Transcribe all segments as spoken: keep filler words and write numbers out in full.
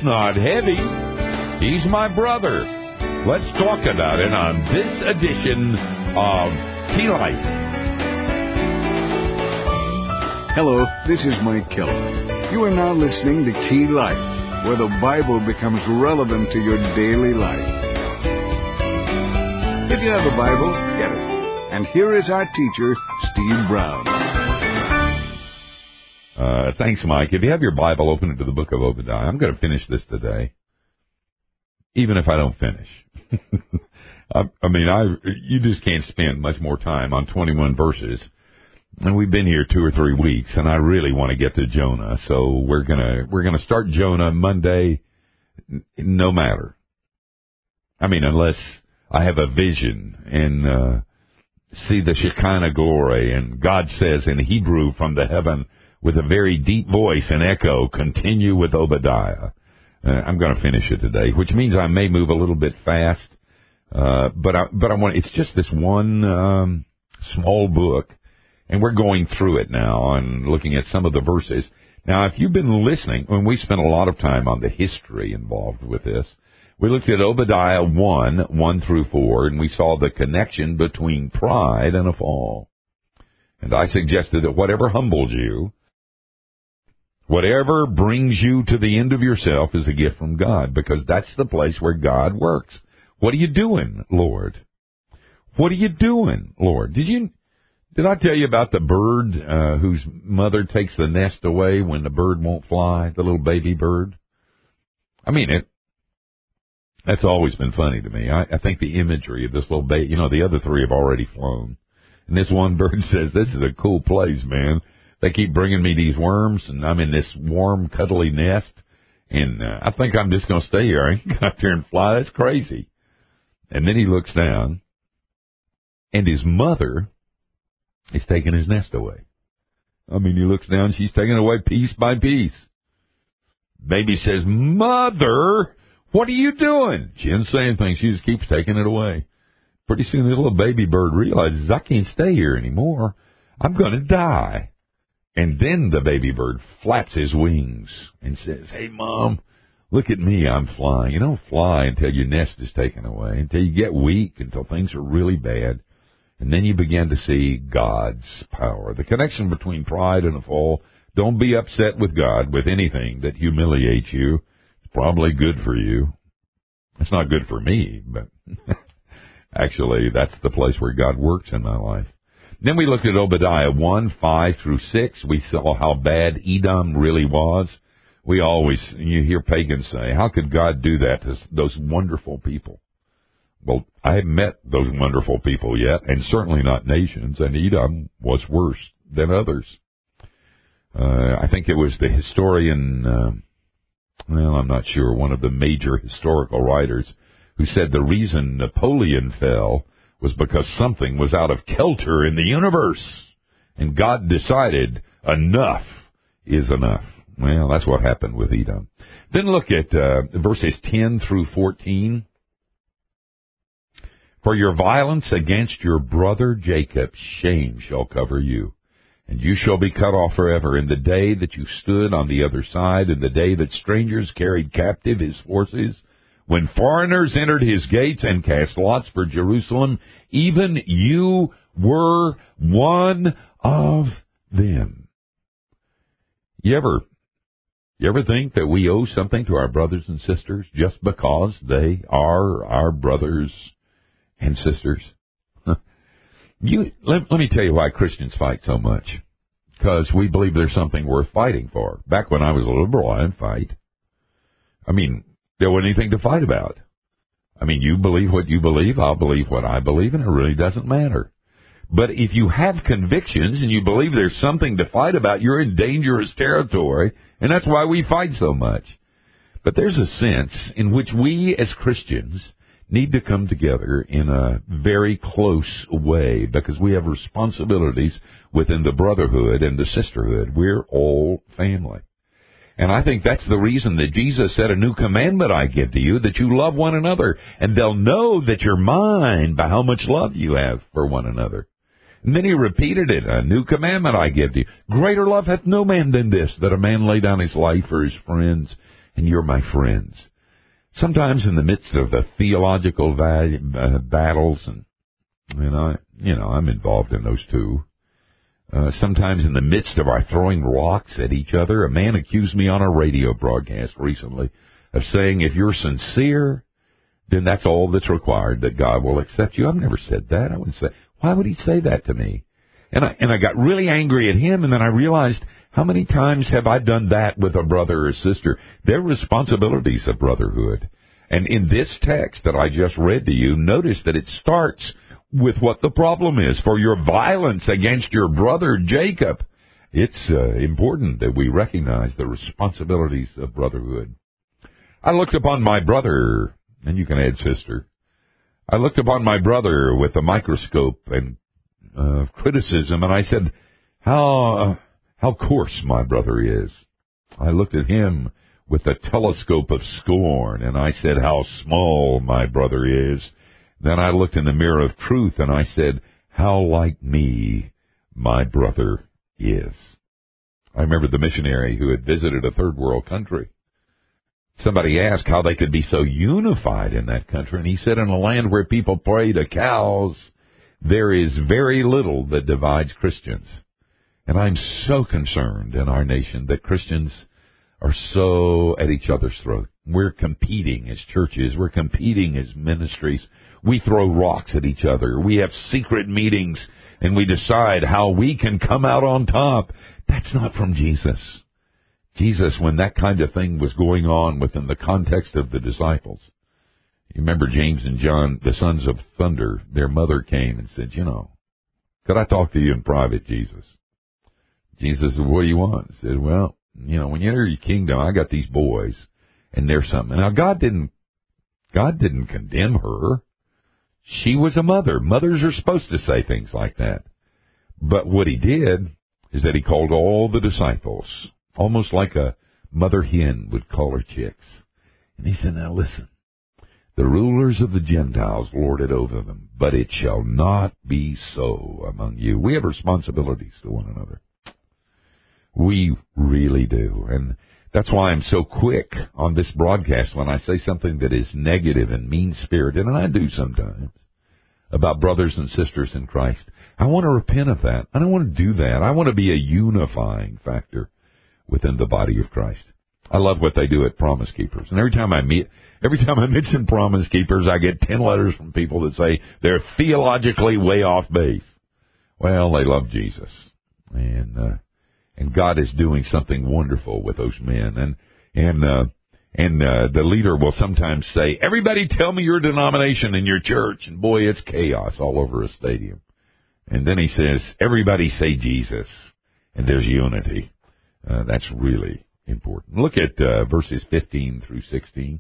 not heavy. He's my brother. Let's talk about it on this edition of Key Life. Hello, this is Mike Keller. You are now listening to Key Life, where the Bible becomes relevant to your daily life. If you have a Bible, get it. And here is our teacher, Steve Brown. Uh, thanks, Mike. If you have your Bible, open it to the book of Obadiah. I'm going to finish this today, even if I don't finish. I, I mean, I you just can't spend much more time on twenty-one verses. And we've been here two or three weeks, and I really want to get to Jonah. So we're gonna we're gonna start Jonah Monday, no matter. I mean, unless I have a vision and uh, see the Shekinah glory, and God says in Hebrew from the heaven with a very deep voice and echo, continue with Obadiah. Uh, I'm going to finish it today, which means I may move a little bit fast, uh, but I, but I want it's just this one um, small book. And we're going through it now and looking at some of the verses. Now, if you've been listening, when we spent a lot of time on the history involved with this, we looked at Obadiah one, one through four, and we saw the connection between pride and a fall. And I suggested that whatever humbles you, whatever brings you to the end of yourself is a gift from God, because that's the place where God works. What are you doing, Lord? What are you doing, Lord? Did you... Did I tell you about the bird uh, whose mother takes the nest away when the bird won't fly, the little baby bird? I mean, it. That's always been funny to me. I, I think the imagery of this little baby, you know, the other three have already flown. And this one bird says, this is a cool place, man. They keep bringing me these worms, and I'm in this warm, cuddly nest, and uh, I think I'm just going to stay here. I ain't going to out there and fly. That's crazy. And then he looks down, and his mother... He's taking his nest away. I mean, he looks down, she's taking it away piece by piece. Baby says, Mother, what are you doing? She doesn't say anything. She just keeps taking it away. Pretty soon, the little baby bird realizes, I can't stay here anymore. I'm going to die. And then the baby bird flaps his wings and says, hey, Mom, look at me. I'm flying. You don't fly until your nest is taken away, until you get weak, until things are really bad. And then you begin to see God's power. The connection between pride and a fall. Don't be upset with God with anything that humiliates you. It's probably good for you. It's not good for me, but actually that's the place where God works in my life. Then we looked at Obadiah one, five through six. We saw how bad Edom really was. We always, you hear pagans say, how could God do that to those wonderful people? Well, I haven't met those wonderful people yet, and certainly not nations, and Edom was worse than others. Uh, I think it was the historian, uh, well, I'm not sure, one of the major historical writers, who said the reason Napoleon fell was because something was out of kilter in the universe, and God decided enough is enough. Well, that's what happened with Edom. Then look at uh, verses ten through fourteen. For your violence against your brother Jacob, shame shall cover you, and you shall be cut off forever. In the day that you stood on the other side, in the day that strangers carried captive his forces, when foreigners entered his gates and cast lots for Jerusalem, even you were one of them. You ever, you ever think that we owe something to our brothers and sisters just because they are our brothers and sisters? You let, let me tell you why Christians fight so much. Because we believe there's something worth fighting for. Back when I was a liberal, I'd fight. I mean, there wasn't anything to fight about. I mean, you believe what you believe, I'll believe what I believe, and it really doesn't matter. But if you have convictions and you believe there's something to fight about, you're in dangerous territory, and that's why we fight so much. But there's a sense in which we as Christians need to come together in a very close way because we have responsibilities within the brotherhood and the sisterhood. We're all family. And I think that's the reason that Jesus said, a new commandment I give to you, that you love one another. And they'll know that you're mine by how much love you have for one another. And then he repeated it, a new commandment I give to you. Greater love hath no man than this, that a man lay down his life for his friends. and you're my friends. Sometimes in the midst of the theological va- uh, battles, and, and I, you know, I'm involved in those too. Uh, sometimes in the midst of our throwing rocks at each other, a man accused me on a radio broadcast recently of saying, if you're sincere, then that's all that's required, that God will accept you. I've never said that. I wouldn't say, why would he say that to me? And I, and I got really angry at him, and then I realized, how many times have I done that with a brother or sister? They're responsibilities of brotherhood. And in this text that I just read to you, notice that it starts with what the problem is. For your violence against your brother Jacob. It's uh, important that we recognize the responsibilities of brotherhood. I looked upon my brother, and you can add sister. I looked upon my brother with a microscope and uh, criticism, and I said, how... Uh, How coarse my brother is. I looked at him with a telescope of scorn, and I said, how small my brother is. Then I looked in the mirror of truth, and I said, how like me my brother is. I remember the missionary who had visited a third world country. Somebody asked how they could be so unified in that country, and he said, in a land where people pray to cows, there is very little that divides Christians. And I'm so concerned in our nation that Christians are so at each other's throat. We're competing as churches. We're competing as ministries. We throw rocks at each other. We have secret meetings, and we decide how we can come out on top. That's not from Jesus. Jesus, when that kind of thing was going on within the context of the disciples, you remember James and John, the sons of thunder, their mother came and said, you know, could I talk to you in private, Jesus? Jesus said, what do you want? He said, well, you know, when you enter your kingdom, I got these boys, and they're something. Now, God didn't, God didn't condemn her. She was a mother. Mothers are supposed to say things like that. But what he did is that he called all the disciples, almost like a mother hen would call her chicks. And he said, now listen, the rulers of the Gentiles lord it over them, but it shall not be so among you. We have responsibilities to one another. We really do. And that's why I'm so quick on this broadcast when I say something that is negative and mean-spirited, and I do sometimes, about brothers and sisters in Christ. I want to repent of that. I don't want to do that. I want to be a unifying factor within the body of Christ. I love what they do at Promise Keepers. And every time I meet, every time I mention Promise Keepers, I get ten letters from people that say they're theologically way off base. Well, they love Jesus. And, uh, And God is doing something wonderful with those men. And and uh, and uh, the leader will sometimes say, everybody tell me your denomination and your church. And boy, it's chaos all over a stadium. And then he says, everybody say Jesus. And there's unity. Uh, that's really important. Look at uh, verses fifteen through sixteen.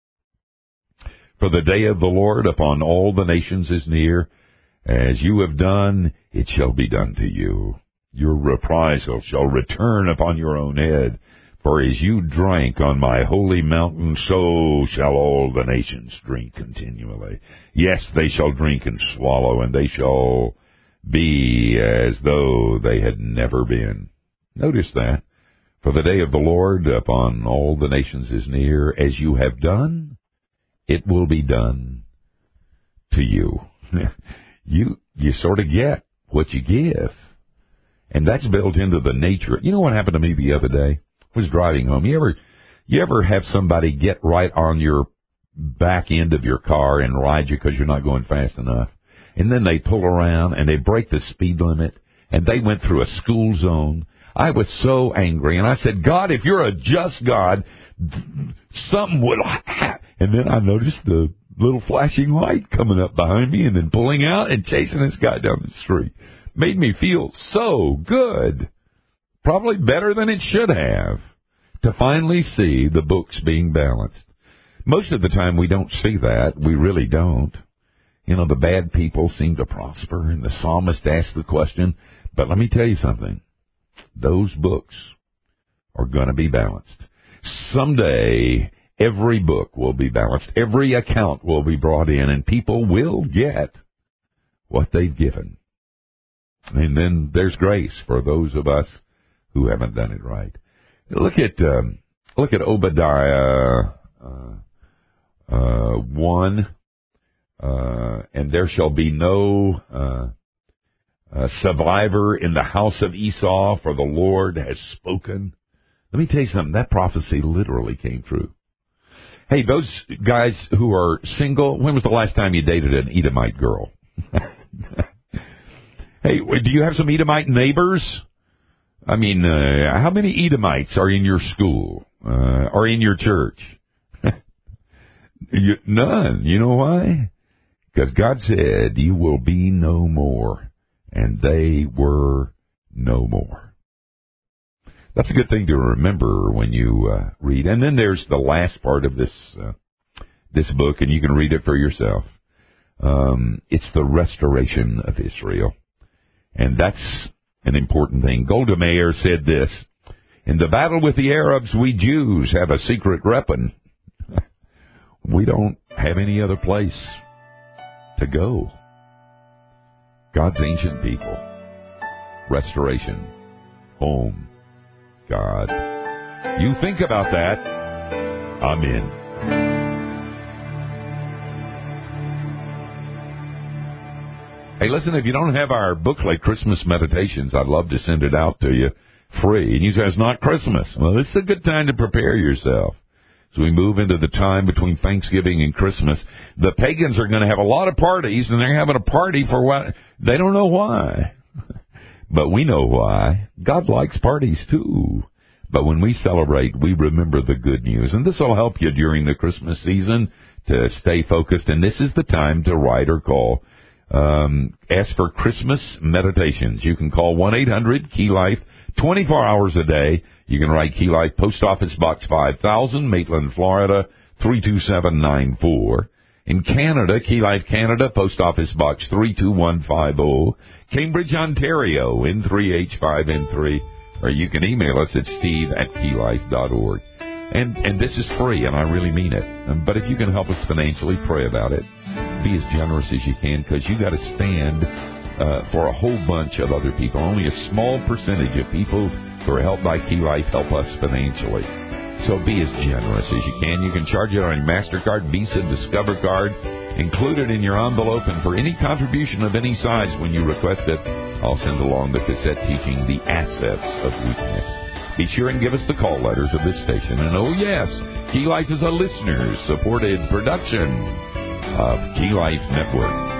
For the day of the Lord upon all the nations is near. As you have done, it shall be done to you. Your reprisal shall return upon your own head. For as you drank on my holy mountain, so shall all the nations drink continually. Yes, they shall drink and swallow, and they shall be as though they had never been. Notice that. For the day of the Lord upon all the nations is near. As you have done, it will be done to you. you you sort of get what you give. And that's built into the nature. You know what happened to me the other day? I was driving home. You ever, you ever have somebody get right on your back end of your car and ride you because you're not going fast enough? And then they pull around and they break the speed limit, and they went through a school zone. I was so angry, and I said, God, if you're a just God, something would happen. And then I noticed the little flashing light coming up behind me and then pulling out and chasing this guy down the street. Made me feel so good, probably better than it should have, to finally see the books being balanced. Most of the time we don't see that. We really don't. You know, the bad people seem to prosper, and the psalmist asked the question, but let me tell you something. Those books are going to be balanced. Someday, every book will be balanced. Every account will be brought in, and people will get what they've given. And then there's grace for those of us who haven't done it right. Look at um, Look at Obadiah uh, uh, one, uh, and there shall be no uh, uh, survivor in the house of Esau, for the Lord has spoken. Let me tell you something. That prophecy literally came true. Hey, those guys who are single, when was the last time you dated an Edomite girl? Hey, do you have some Edomite neighbors? I mean, uh, how many Edomites are in your school uh, or in your church? you, none. You know why? Because God said, you will be no more. And they were no more. That's a good thing to remember when you uh, read. And then there's the last part of this uh, this book, and you can read it for yourself. Um, it's the restoration of Israel. And that's an important thing. Golda Meir said this, in the battle with the Arabs, we Jews have a secret weapon. We don't have any other place to go. God's ancient people. Restoration. Home. God. You think about that. I'm in. Hey, listen, if you don't have our booklet, Christmas Meditations, I'd love to send it out to you free. And you say, it's not Christmas. Well, it's a good time to prepare yourself. As we move into the time between Thanksgiving and Christmas, the pagans are going to have a lot of parties, and they're having a party for what? They don't know why. But we know why. God likes parties, too. But when we celebrate, we remember the good news. And this will help you during the Christmas season to stay focused. And this is the time to write or call. Um, ask for Christmas Meditations. You can call one eight hundred Key Life twenty-four hours a day. You can write Key Life, Post Office Box five thousand, Maitland, Florida, three two seven nine four. In Canada, Key Life Canada, Post Office Box three two one five zero. Cambridge, Ontario, N three H five N three. Or you can email us at steve at key life dot org. And, and this is free, and I really mean it. Um, but if you can help us financially, pray about it. Be as generous as you can, because you got to stand uh, for a whole bunch of other people. Only a small percentage of people who are helped by Key Life help us financially. So be as generous as you can. You can charge it on your MasterCard, Visa, Discover card, include it in your envelope, and for any contribution of any size when you request it, I'll send along the cassette teaching The Assets of Weakness. Be sure and give us the call letters of this station. And oh yes, Key Life is a listener-supported production of Key Life Network.